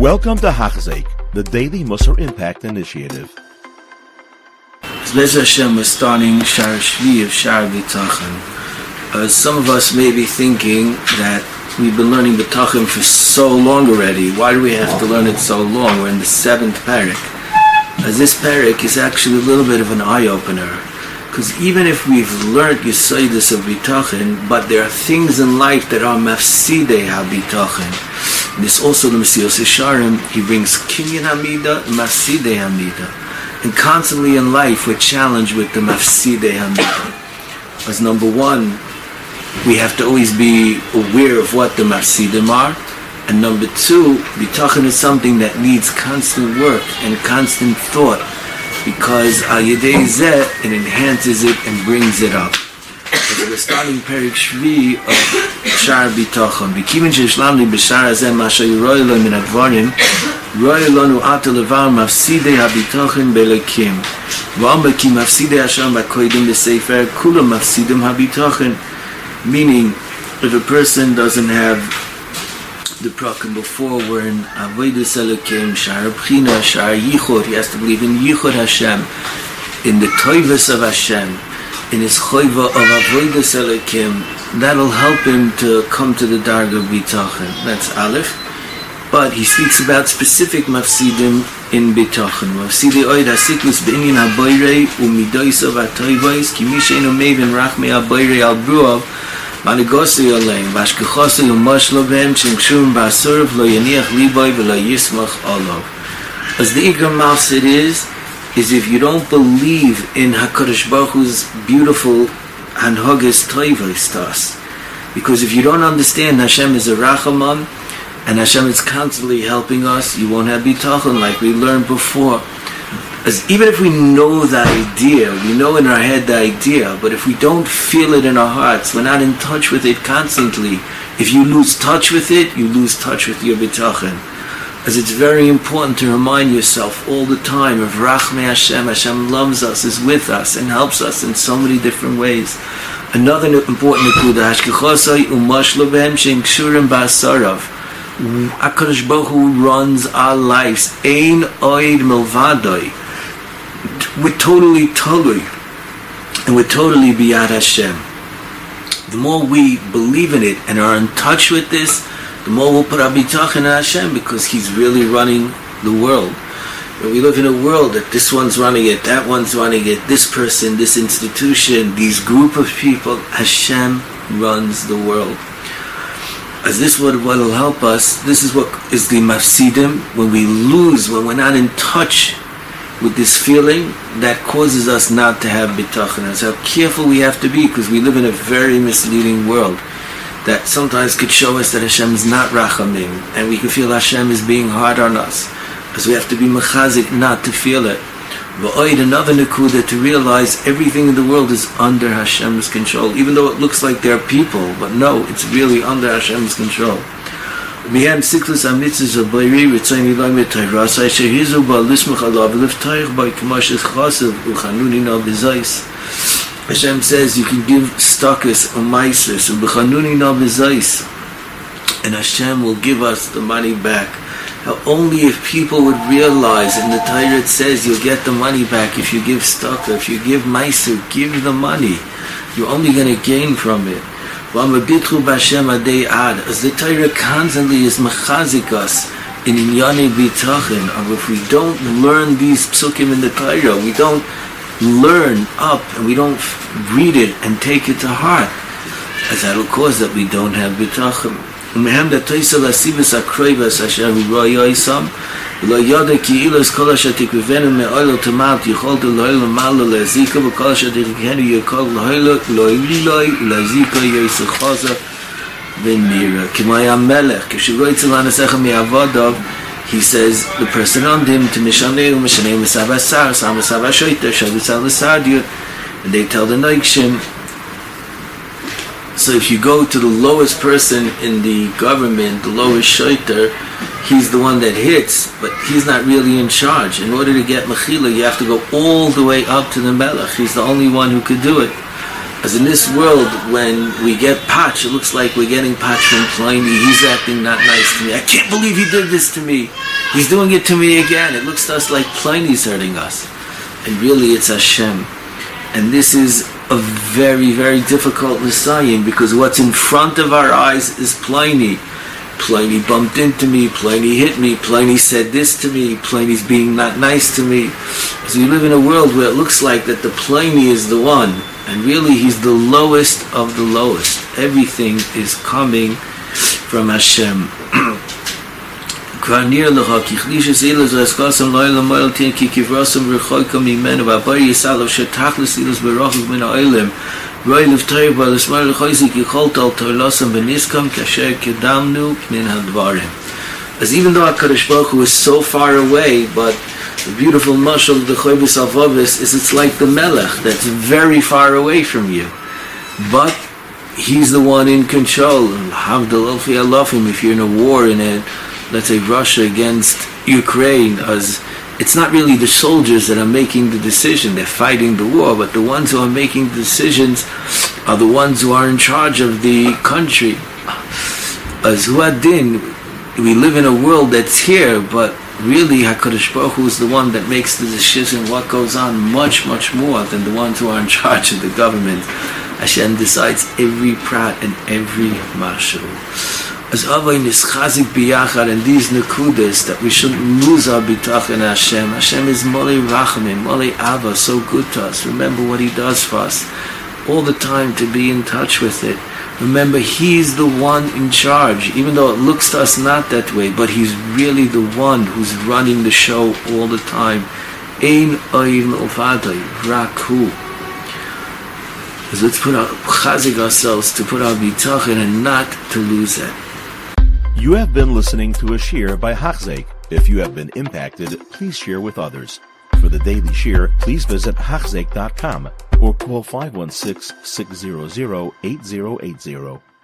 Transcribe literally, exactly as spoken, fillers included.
Welcome to Hachzik, the Daily Musar Impact Initiative. Bez Hashem, we're starting Shar Shvi of Shar B'Tachon. Uh, some of us may be thinking that we've been learning B'Tachon for so long already. Why do we have to learn it so long? We're in the seventh parak. As this parak is actually a little bit of an eye-opener. Because even if we've learned Yesodus of B'Tachon, but there are things in life that are Mafsidei HaB'Tachon. This also the Mesilas Yesharim, he brings Kinyan Hamida, Mafsidei Hamida. And constantly in life we're challenged with the Mafsidei Hamida. As number one, we have to always be aware of what the Mafsidim are. And number two, B'Tachon is something that needs constant work and constant thought, because Al Yedei Zeh, it enhances it and brings it up. So we're starting Perik Shvi of Shar B'Tachon. B'kivin she'ishlamni b'shar hazeh ma she'yiroi lo min hadvarim, roi lanu ata levar mafsidei haBitachon be'Elokim. V'amar ki mafsidei Hashem b'kodim b'sefer kulam mafsidim haBitachon. Meaning, if a person doesn't have the prakim before, we're in Avodas Elokim, Shar B'china, Shar Yichud. He has to believe in Yichud Hashem, in the Toivus of Hashem, in his Choiva of Avodas Elokim. That'll help him to come to the Darga of B'Tachon. That's Aleph. But he speaks about specific Mafsidim in B'Tachon. Mafsidei oid hasiklus b'inyan haboirei u'midoisav ha'toivos ki mi she'eino mevin rachmei haboirei al bruav Manigosi Yaleim, Vashkechosi Yomashlo Behem, Chinkshum Basurav, Lo Yaniach Liboy, Velo Yismach Olav. As the Iker Mafsid is, is if you don't believe in HaKadosh Baruch Hu's beautiful Hanhoges Toivos to us. Because if you don't understand Hashem is a Rachamam, and Hashem is constantly helping us, you won't have B'Tachon like we learned before. As even if we know the idea, we know in our head the idea, but if we don't feel it in our hearts, we're not in touch with it constantly. If you lose touch with it, you lose touch with your B'Tachon. As it's very important to remind yourself all the time of Rachmei Hashem. Hashem loves us, is with us, and helps us in so many different ways. Another important nekuda, Hashkechosai umashlo behem she'im kshurim ba'asarav. HaKadosh Baruch Hu runs our lives. Ein oid milvadoi. We're totally totally and we're totally beyond Hashem. The more we believe in it and are in touch with this, the more we'll put our B'Tachon in Hashem, because He's really running the world. When we live in a world that this one's running it, that one's running it, this person, this institution, these group of people, Hashem runs the world. As this what will help us, this is what is the Mafsidim, when we lose, when we're not in touch with this feeling, that causes us not to have B'Tachon. That's how careful we have to be, because we live in a very misleading world that sometimes could show us that Hashem is not Rachamim, and we can feel Hashem is being hard on us, as we have to be mechazik not to feel it. V'oid, another nekuda, to realize everything in the world is under Hashem's control, even though it looks like they're people, but no, it's really under Hashem's control. Mihem siklus amitzes of Bayri, Ritzayin Ilam Yetayra, Saisha Hizu Ba Lismach Alav, Liftaych By Kamashis Chasav, Uchanuni Na Bizais. Hashem says you can give stakus or maisis, Uchanuni Na Bizais, and Hashem will give us the money back. Now, only if people would realize, in the Torah it says you'll get the money back if you give stakus, if you give maisu, give the money. You're only going to gain from it. As the Torah constantly is mechazik us in Inyane B'Tachon, or if we don't learn these psukim in the Torah, we don't learn up and we don't read it and take it to heart, as that will cause that we don't have B'Tachon. ומהם דתויסה לסיבס הקרויבס אשר הוא יויסם ולא ידע כי אילוס כל אשר תקרבנו מאוילו תמלת יכולת לאוילו מעלה להזיקה וכל אשר תקרבנו יכול לאוילו לאוילוי ולהזיקה יויסה חוזה ונירה כמו היה מלך כשהוא יצא לנסחה מעבודו, he says the person on him to משנה ומשנה מסבא שר שר מסבא שויטר שביצה לסרדיות, and they tell the Noikshim. So if you go to the lowest person in the government, the lowest shoiter, he's the one that hits, but he's not really in charge. In order to get mechila, you have to go all the way up to the melech. He's the only one who could do it. As in this world, when we get patch, it looks like we're getting patch from Pliny. He's acting not nice to me. I can't believe he did this to me. He's doing it to me again. It looks to us like Pliny's hurting us. And really it's Hashem. And this is a very, very difficult Nisayin, because what's in front of our eyes is Pliny. Pliny bumped into me, Pliny hit me, Pliny said this to me, Pliny's being not nice to me. So we live in a world where it looks like that the Pliny is the one, and really he's the lowest of the lowest. Everything is coming from Hashem. As even though HaKadosh Baruch Hu is so far away, but the beautiful mashal of the Choybis Alvavis is it's like the Melech that's very far away from you. But he's the one in control. If you're in a war in a, let's say Russia against Ukraine, as it's not really the soldiers that are making the decision, they're fighting the war, but the ones who are making the decisions are the ones who are in charge of the country. As Huadin, we live in a world that's here, but really HaKadosh Baruch Hu is the one that makes the decision what goes on much, much more than the ones who are in charge of the government. Hashem decides every prat and every marshal. As Avay Nischazik Biyachar and these Nakudas, that we shouldn't lose our bitach in Hashem. Hashem is Molei Rachamim, Molei Ava, so good to us. Remember what He does for us. All the time to be in touch with it. Remember, He's the one in charge, even though it looks to us not that way, but He's really the one who's running the show all the time. Ein Oil Ufadai, Rak Hu. So let's put our chazik ourselves to put our bitach in and not to lose it. You have been listening to a shir by Hachzeik. If you have been impacted, please share with others. For the daily shir, please visit hachzeik dot com or call five one six, six zero zero, eight zero eight zero.